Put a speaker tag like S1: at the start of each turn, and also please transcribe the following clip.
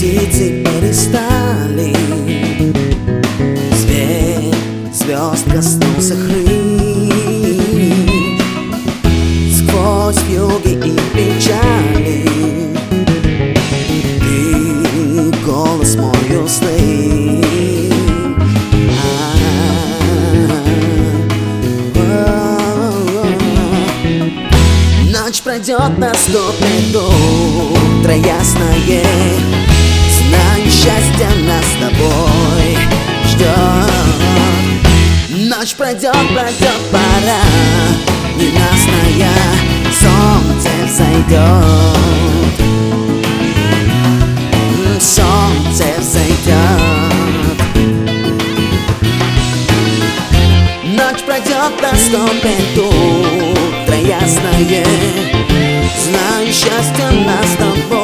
S1: птицы перестали, свет звезд коснулся крыльев. Сквозь вьюги и печали ты голос мой услышь. Ночь пройдет, наступит утро ясное. Знаю, счастье нас с тобой ждет. Ночь пройдет, пора ненастная, солнце взойдет. Солнце взойдет. Ночь пройдет, наступит утро ясное. Знаю, счастье нас с тобой